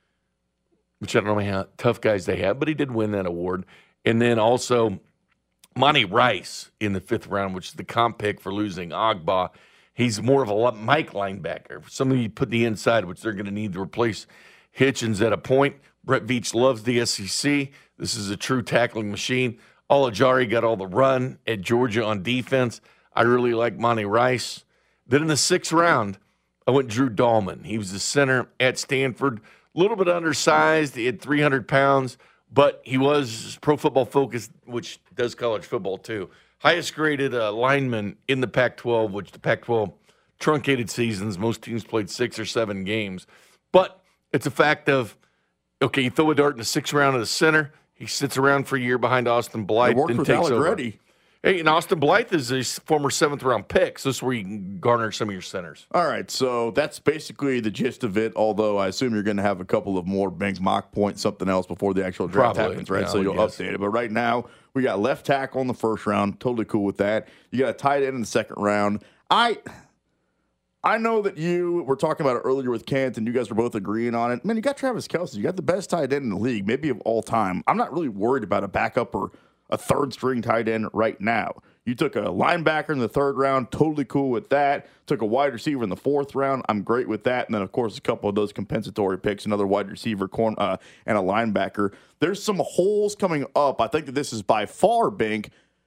which I don't know how tough guys they have, but he did win that award. And then also Monty Rice in the fifth round, which is the comp pick for losing Agba. He's more of a Mike linebacker. Some of you put the inside, which they're going to need to replace Hitchens at a point. Brett Veach loves the S E C. This is a true tackling machine. Olajari got all the run at Georgia on defense. I really like Monty Rice. Then in the sixth round, I went Drew Dahlman. He was the center at Stanford. A little bit undersized. He had three hundred pounds, but he was Pro Football Focus, which does college football too. Highest graded uh, lineman in the Pac twelve, which the Pac twelve truncated seasons. Most teams played six or seven games. But it's a fact of, okay, you throw a dart in the sixth round of the center. He sits around for a year behind Austin Blythe. It worked and with takes Alec over. Reddy. Hey, and Austin Blythe is a former seventh-round pick, so this is where you can garner some of your centers. All right, so that's basically the gist of it, although I assume you're going to have a couple of more bank mock points, something else before the actual draft Probably, happens, right? yeah, so you'll yes. update it. But right now, we got left tackle in the first round. Totally cool with that. You got a tight end in the second round. I I know that you were talking about it earlier with Kent, and you guys were both agreeing on it. Man, you got Travis Kelce. You got the best tight end in the league, maybe of all time. I'm not really worried about a backup or a third-string tight end right now. You took a linebacker in the third round, totally cool with that. Took a wide receiver in the fourth round, I'm great with that. And then, of course, a couple of those compensatory picks, another wide receiver corn, uh, and a linebacker. There's some holes coming up. I think that this is by far, Bink,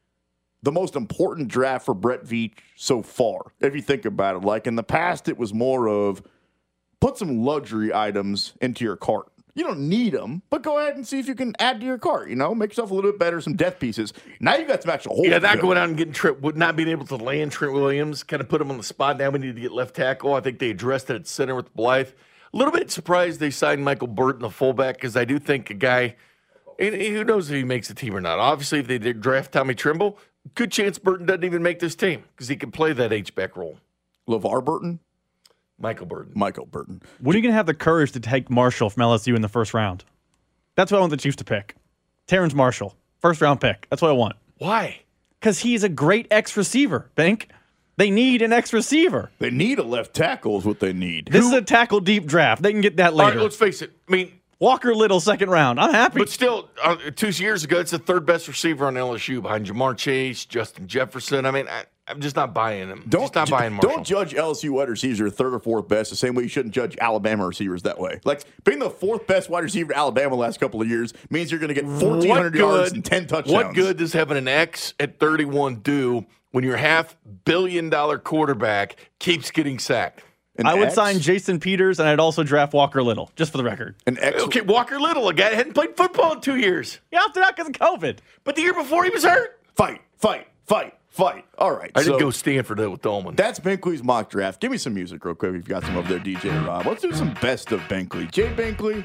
the most important draft for Brett Veach so far, if you think about it. Like in the past, it was more of put some luxury items into your cart. You don't need them, but go ahead and see if you can add to your cart. You know, make yourself a little bit better, some death pieces. Now you got some actual holes. Yeah, not going out and getting Trent, would not being able to land Trent Williams, kind of put him on the spot. Now we need to get left tackle. I think they addressed it at center with Blythe. A little bit surprised they signed Michael Burton, the fullback, because I do think a guy, and who knows if he makes the team or not. Obviously, if they did draft Tommy Trimble, good chance Burton doesn't even make this team because he can play that H-back role. LeVar Burton? Michael Burton. Michael Burton. When are you going to have the courage to take Marshall from L S U in the first round? That's what I want the Chiefs to pick. Terrence Marshall, first round pick. That's what I want. Why? Because he's a great X receiver, Bink. They need an X receiver. They need a left tackle is what they need. This Who? is a tackle deep draft. They can get that later. All right, let's face it. I mean, Walker Little, second round. I'm happy. But still, uh, two years ago, it's the third best receiver on L S U behind Jamar Chase, Justin Jefferson. I mean, I, I'm just not buying him. Don't, just not buying Marshall. Don't judge L S U wide receivers are third or fourth best the same way you shouldn't judge Alabama receivers that way. Like, being the fourth best wide receiver to Alabama the last couple of years means you're going to get fourteen hundred yards and ten touchdowns. What good does having an X at thirty-one do when your half-billion-dollar quarterback keeps getting sacked? An I would X? sign Jason Peters, and I'd also draft Walker Little, just for the record. An X. Okay, Walker Little, a guy that hadn't played football in two years. He opted out because of COVID. But the year before, he was hurt. Fight, fight, fight, fight. All right. I so did go Stanford with Dolman. That's Binkley's mock draft. Give me some music real quick if you've got some over there, D J Rob. Let's do some best of Binkley. Jay Binkley,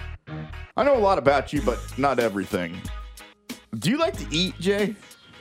I know a lot about you, but not everything. Do you like to eat, Jay?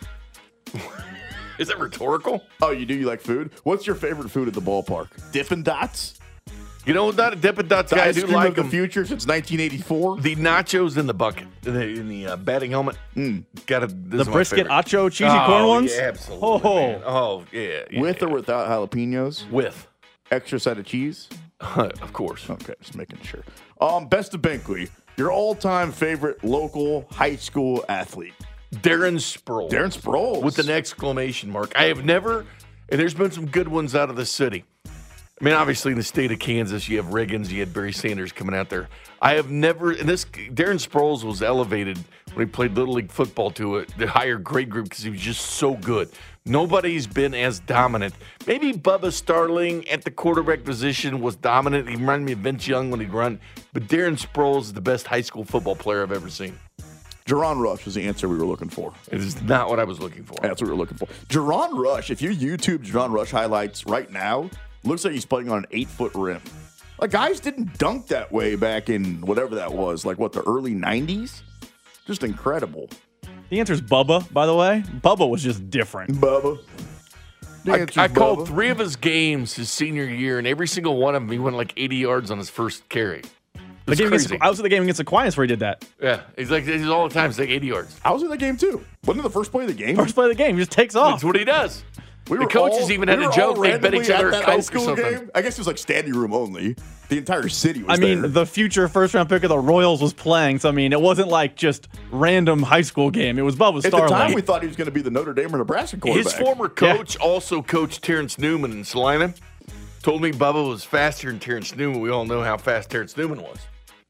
Is that rhetorical? Oh, you do? You like food? What's your favorite food at the ballpark? Dippin' Dots? You know, not a Dippin' Dots the guy. I ice do cream like of the them. future since nineteen eighty-four. The nachos in the bucket, in the, in the uh, batting helmet. Mm. Got the brisket acho cheesy oh, corn ones. Yeah, absolutely. Oh, oh yeah, yeah. With or without jalapenos? With. Extra side of cheese? Of course. Okay, just making sure. Um, best of Binkley, your all-time favorite local high school athlete. Darren Sproles. Darren Sproles. With an exclamation mark. I have never, and there's been some good ones out of the city. I mean, obviously, in the state of Kansas, you have Riggins, you had Barry Sanders coming out there. I have never, and this, Darren Sproles was elevated when he played Little League football to a, the higher grade group because he was just so good. Nobody's been as dominant. Maybe Bubba Starling at the quarterback position was dominant. He reminded me of Vince Young when he'd run. But Darren Sproles is the best high school football player I've ever seen. Jerron Rush was the answer we were looking for. It is not what I was looking for. That's what we were looking for. Jerron Rush, if you YouTube Jerron Rush highlights right now, looks like he's playing on an eight-foot rim. Like, guys didn't dunk that way back in whatever that was, like, what, the early nineties? Just incredible. The answer is Bubba, by the way. Bubba was just different. Bubba. I, I called three of his games his senior year, and every single one of them, he went like eighty yards on his first carry. The game against, I was at the game against Aquinas where he did that. Yeah, he's like he's all the time. It's like eighty yards. I was in that game too. Wasn't it the first play of the game? First play of the game, he just takes off. That's what he does. We the coaches all, even had we a joke. They bet each other a high Coke school or something. Game. I guess it was like standing room only. The entire city was I mean, there. the future first-round pick of the Royals was playing, so I mean, it wasn't like just random high school game. It was Bubba Starling. At the time, we thought he was going to be the Notre Dame or Nebraska quarterback. His former coach yeah. also coached Terrence Newman in Salina. Told me Bubba was faster than Terrence Newman. We all know how fast Terrence Newman was.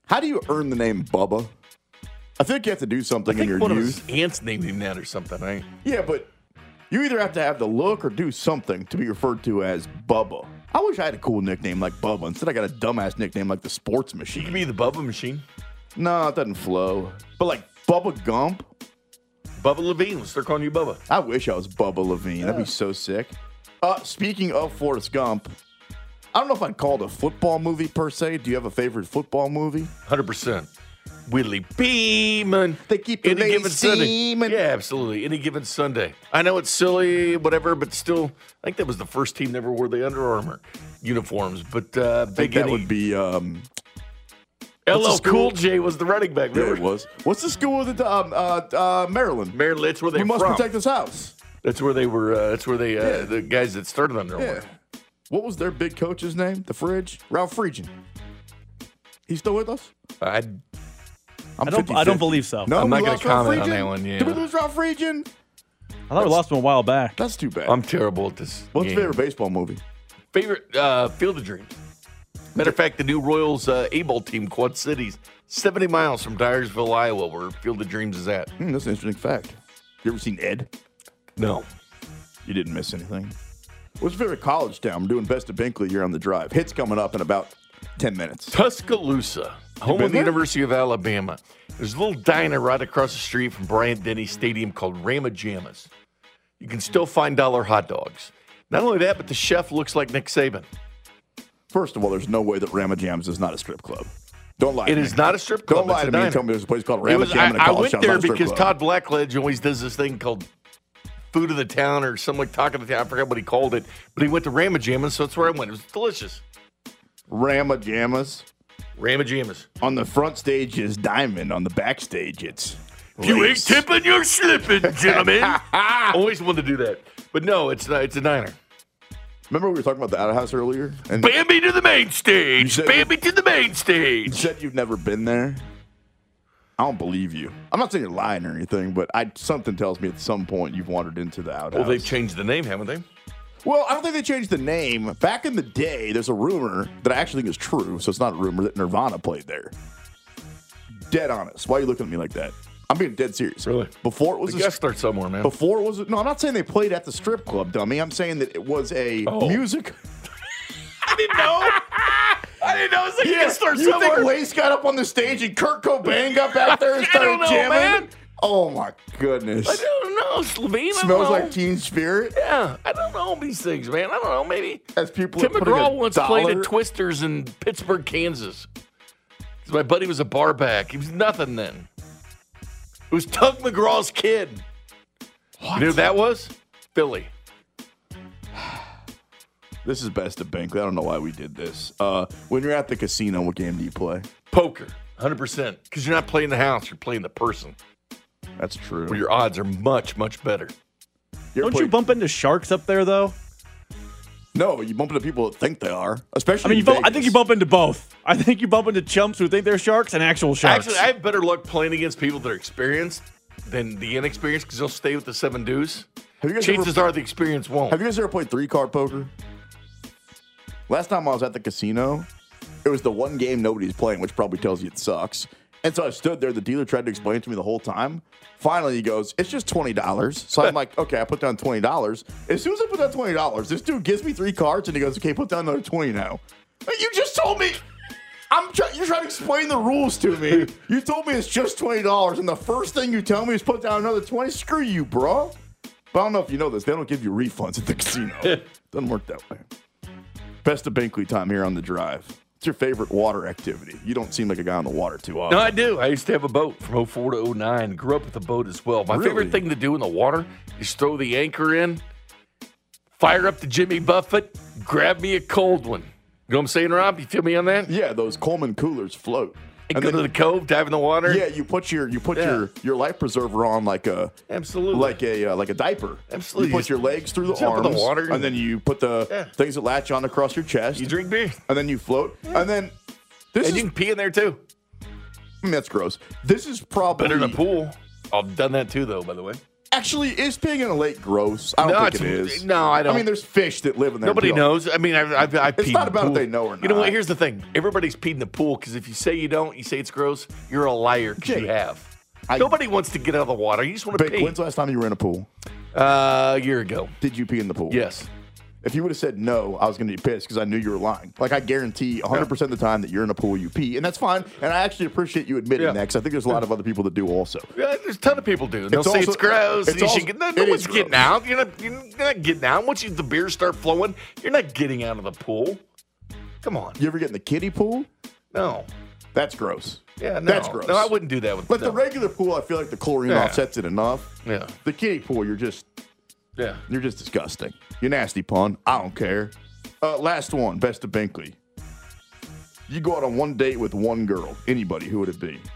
How do you earn the name Bubba? I think you have to do something I think in your one youth. of his aunts named him that or something, right? Yeah, but you either have to have the look or do something to be referred to as Bubba. I wish I had a cool nickname like Bubba. Instead, I got a dumbass nickname like the Sports You Machine. could be the Bubba Machine. No, it doesn't flow. But like Bubba Gump, Bubba Levine. Let's start calling you Bubba. I wish I was Bubba Levine. That'd be so sick. Uh, speaking of Forrest Gump, I don't know if I'd call it a football movie per se. Do you have a favorite football movie? one hundred percent. Willie Beeman. They keep the Any ladies given Sunday. steaming. Yeah, absolutely. Any given Sunday. I know it's silly, whatever, but still, I think that was the first team that ever wore the Under Armour uniforms. But uh, I think Big that Eddie, would be um, L what's L the school? Cool J was the running back. yeah, Remember? it was. What's the school with the um, uh, uh, Maryland? Maryland, that's where they We were must from. protect this house. That's where they were. Uh, that's where they, uh, Yeah. the guys that started Under Armour. Yeah. What was their big coach's name? The Fridge? Ralph Friedgen. He's still with us? I, I'm I don't- fifty I don't fifty. believe so. No, I'm we not gonna lost Ralph comment on Friedgen? that one, yeah. Did we lose Ralph Friedgen? I thought we lost him a while back. That's too bad. I'm terrible at this. What's game. your favorite baseball movie? Favorite uh, Field of Dreams. Matter of fact, the new Royals uh, A-ball team, Quad Cities, seventy miles from Dyersville, Iowa, where Field of Dreams is at. Hmm, that's an interesting fact. You ever seen Ed? No. You didn't miss anything. What's your favorite college town? We're doing Best of Binkley here on the drive. Hits coming up in about ten minutes. Tuscaloosa, home been of the there? University of Alabama. There's a little diner right across the street from Bryant-Denny Stadium called Rama Jammas. You can still find dollar hot dogs. Not only that, but the chef looks like Nick Saban. First of all, there's no way that Rama Jams is not a strip club. Don't lie It to is me. not a strip club. Don't lie it's to a me and diner. tell me there's a place called It Rama was, Jam in a I, I college went town. there It's not a strip because club. Todd Blackledge always does this thing called Food of the Town or something like Talk of the Town. I forgot what he called it. But he went to Rama Jammas, so that's where I went. It was delicious. Rama Jammas. Rama Jammas. On the front stage is diamond. On the backstage, it's If you ain't lace. tipping, you're slipping, gentlemen. Always wanted to do that. But no, it's not, it's a diner. Remember we were talking about the outhouse earlier? And Bambi to the main You stage. said- Bambi to the main you stage. said you've never been there. I don't believe you. I'm not saying you're lying or anything, but I something tells me at some point you've wandered into the outhouse. Well, they've changed the name, haven't they? Well, I don't think they changed the name. Back in the day, there's a rumor that I actually think is true, so it's not a rumor that Nirvana played there. Dead honest. Why are you looking at me like that? I'm being dead serious. Really? Before it was The a guest start somewhere, man. Before it was no, I'm not saying they played at the strip club, dummy. I'm saying that it was a Oh. music. I didn't know. I didn't know. It's like Yeah, guest start you somewhere. think Lace got up on the stage and Kurt Cobain got back there and I started don't know, jamming? man. Oh my goodness! I don't know, Slovene. I don't Smells know. like Teen Spirit. Yeah, I don't know these things, man. I don't know. Maybe As people Tim are putting McGraw a once played dollar- at Twisters in Pittsburgh, Kansas. 'Cause my buddy was a bar back. He was nothing then. It was Tug McGraw's kid. What? You know who that was? Philly. This is Best of Binkley. I don't know why we did this. Uh, when you're at the casino, what game do you play? Poker, one hundred percent. Because you're not playing the house, you're playing the person. That's true. Where your odds are much, much better. You ever Don't you played- bump into sharks up there, though? No, you bump into people that think they are. Especially I mean, you in bump, I Vegas. think you bump into both. I think you bump into chumps who think they're sharks and actual sharks. Actually, I have better luck playing against people that are experienced than the inexperienced because they'll stay with the seven deuce. Have you guys Chances ever, are the experience won't. Have you guys ever played three card poker? Last time I was at the casino, it was the one game nobody's playing, which probably tells you it sucks. And so I stood there. The dealer tried to explain it to me the whole time. Finally, he goes, "It's just twenty dollars." So I'm like, "Okay, I put down twenty dollars." As soon as I put down twenty dollars, this dude gives me three cards and he goes, "Okay, put down another twenty now." You just told me. I'm try- you're trying to explain the rules to me. You told me it's just twenty dollars, and the first thing you tell me is put down another twenty. Screw you, bro. But I don't know if you know this. They don't give you refunds at the casino. Doesn't work that way. Best of Binkley time here on the drive. What's your favorite water activity? You don't seem like a guy on the water too often. No, I do. I used to have a boat from oh four to oh nine. Grew up with a boat as well. My Really? favorite thing to do in the water is throw the anchor in, fire up the Jimmy Buffett, grab me a cold one. You know what I'm saying, Rob? You feel me on that? Yeah, those Coleman coolers float. And go to the cove, dive in the water. Yeah, you put your you put Yeah. your your life preserver on like a Absolutely. like a uh, like a diaper. Absolutely. You You put your legs through the jump in arms, the water and then you put the Yeah. things that latch on across your chest. You drink beer. and then you float, and then this And is you can pee in there too. I mean, that's gross. This is probably Better than a pool. I've done that too, though, by the way. Actually, Actually, is peeing in a lake gross? I don't No, think it it's- is. no, I don't. I mean, there's fish that live in there. Nobody too. knows. I mean, I've, I've, I've It's peed not in the about if pool. they know or You know not. what? Here's the thing. Everybody's peed in the pool because if you say you don't, you say it's gross, you're a liar because you Jake, have. I- Nobody wants to get out of the water. You just want to Vic, pee. when's the last time you were in a pool? Uh, a year ago. Did you pee in the pool? Yes. If you would have said no, I was going to be pissed because I knew you were lying. Like, I guarantee one hundred percent of the time that you're in a pool, you pee. And that's fine. And I actually appreciate you admitting Yeah. that because I think there's a lot of other people that do also. Yeah, there's a ton of people do. They'll It's say also- it's gross. it's and you also- should get, no, it no is one's getting gross. out. You're not, you're not getting out. Once you, the beers start flowing, you're not getting out of the pool. Come on. You ever get in the kiddie pool? No. That's gross. Yeah, no. That's gross. No, I wouldn't do that with But no. the regular pool, I feel like the chlorine Yeah. offsets it enough. Yeah. The kiddie pool, you're just Yeah. you're just disgusting. You nasty pun. I don't care. Uh, last one, best of Binkley. You go out on one date with one girl. Anybody, who would it be?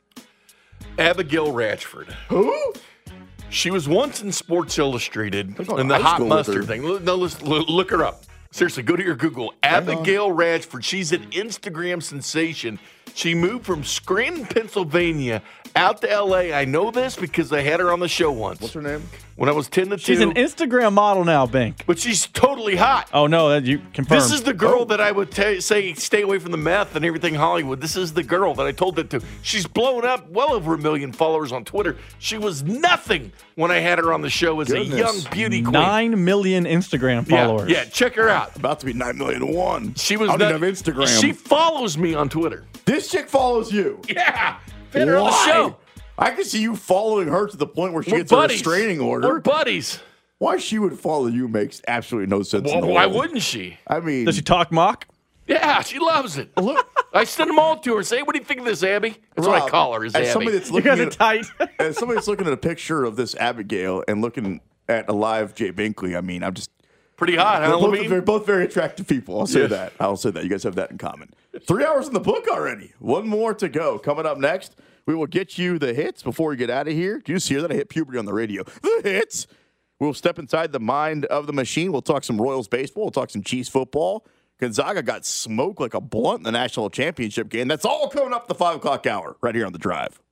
Abigail Ratchford. Who? She was once in Sports Illustrated I was going in to the high hot school with mustard her. thing. Look- No, let's look, look her up. Seriously, go to your Google. Abigail Ratchford. She's an Instagram sensation. She moved from Scranton, Pennsylvania, out to L A. I know this because I had her on the show once. What's her name? When I was ten to two. She's an Instagram model now, Bink. But she's totally hot. Oh, no, that you confirmed. This is the girl that I would t- say stay away from the meth and everything Hollywood. This is the girl that I told that to. She's blown up well over a million followers on Twitter. She was nothing when I had her on the show as Goodness. a young beauty queen. Nine million Instagram Yeah, followers. Yeah, check her out. About to be nine million and one. She was I don't not- even have Instagram. She follows me on Twitter. This chick follows you. Yeah, had her on the Why? show. I can see you following her to the point where she We're gets buddies. a restraining order. We're buddies. Why she would follow you makes absolutely no sense. Well, in the why world. wouldn't she? I mean, Does she talk mock? Yeah, she loves it. Look, I send them all to her. Say, what do you think of this, Abby? That's what I Rob, call her, is as Abby. somebody that's You looking guys are at, tight. as somebody that's looking at a picture of this Abigail and looking at a live Jay Binkley, I mean, I'm just Pretty hot, huh, they're both, Levine? they're both very attractive people. I'll say Yeah. that. I'll say that. You guys have that in common. Three hours in the book already. One more to go. Coming up next, we will get you the hits before we get out of here. Did you just hear that? I hit puberty on the radio. The hits. We'll step inside the mind of the machine. We'll talk some Royals baseball. We'll talk some Chiefs football. Gonzaga got smoked like a blunt in the national championship game. That's all coming up the five o'clock hour right here on The Drive.